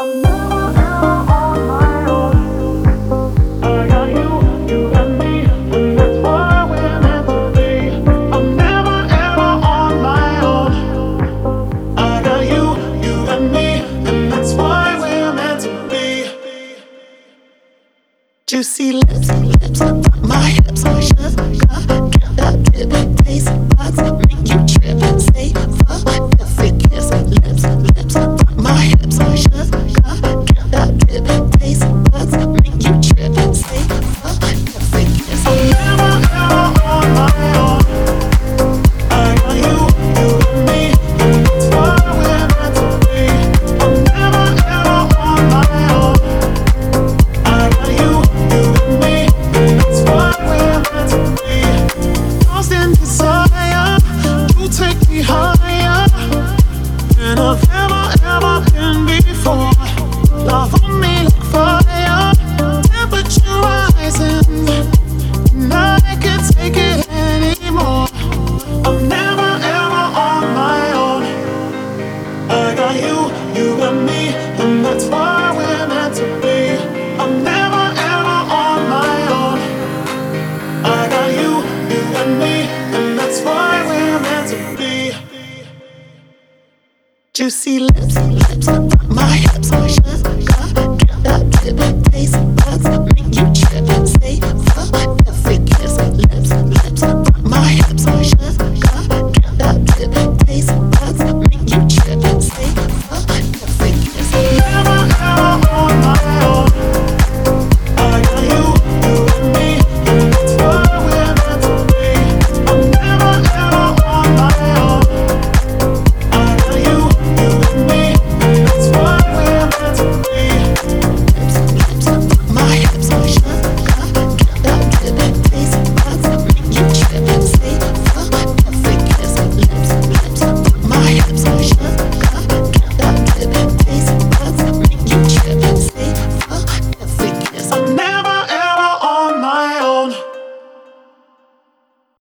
Juicy lips, lips, my hips, sugar, get that dip, taste buds, make you trip, say fuck if it gives. Lips, lips, my hips, sugar, get that dip, taste buds, make you trip, say fuck if it gives. I'm never ever on my own. I got you, you got me, and that's why we're meant to be. I'm never ever on my own. I got you. Lost in desire, you take me higher than I've ever been before. Love on me like fire, temperature rising, and I can't take it anymore. I'm never ever on my own. I got you, you got me, and that's why we're meant to be. I'm never ever on my own. I got you, you got me, and that's why we're meant to be. Juicy lips, lips.